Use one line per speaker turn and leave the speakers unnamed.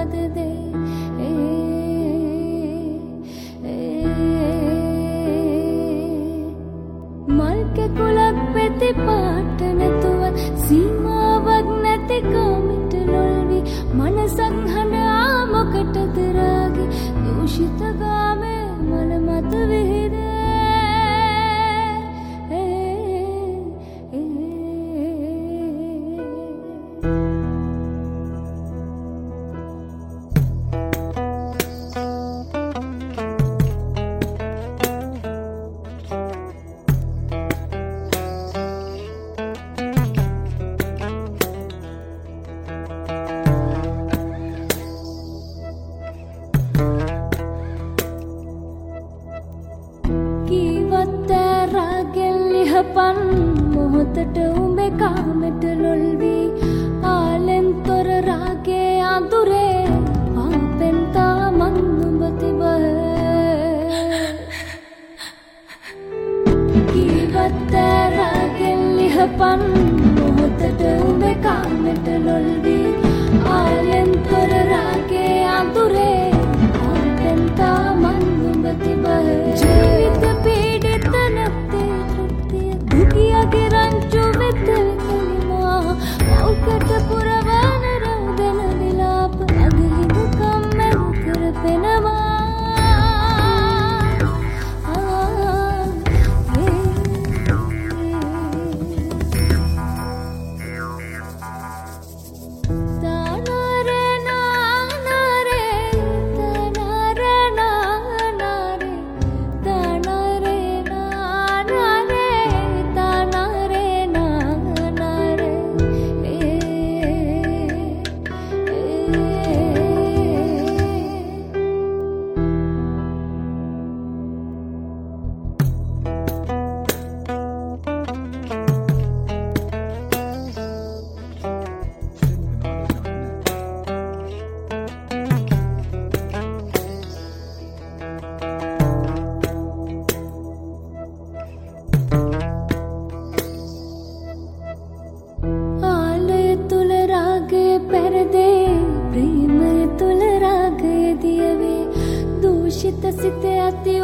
පද දේ මල්ක කුලක් පෙති පාට නැතුව සීමාවක් නැති කාමෙට ලොල්වි මනසක් හඬ ආමකටද රාගේ දූෂිත ගාමේ මන මත විහිද පන් මොහොතට උඹේ කාමෙට ලොල්වි ආලෙන් තොර රාගේ අඳුරේ පාපෙන් තාමන් උඹ තිබහ කීවත් රාගෙන් ලිහපන් මොහොතට උඹේ කාමෙට ලොල්වි ආලෙන් තොර රාගේ අඳුරේ පාපෙන් තාමන් උඹ තිබහ ජීවිත පීඩිත නැත්තේ දුකියගේ රංචු වෙත කලිමා මෞකට පුරවන රවදන විලාප අගහිඳ කම්මැල් කරපෙනවා සිත ඇති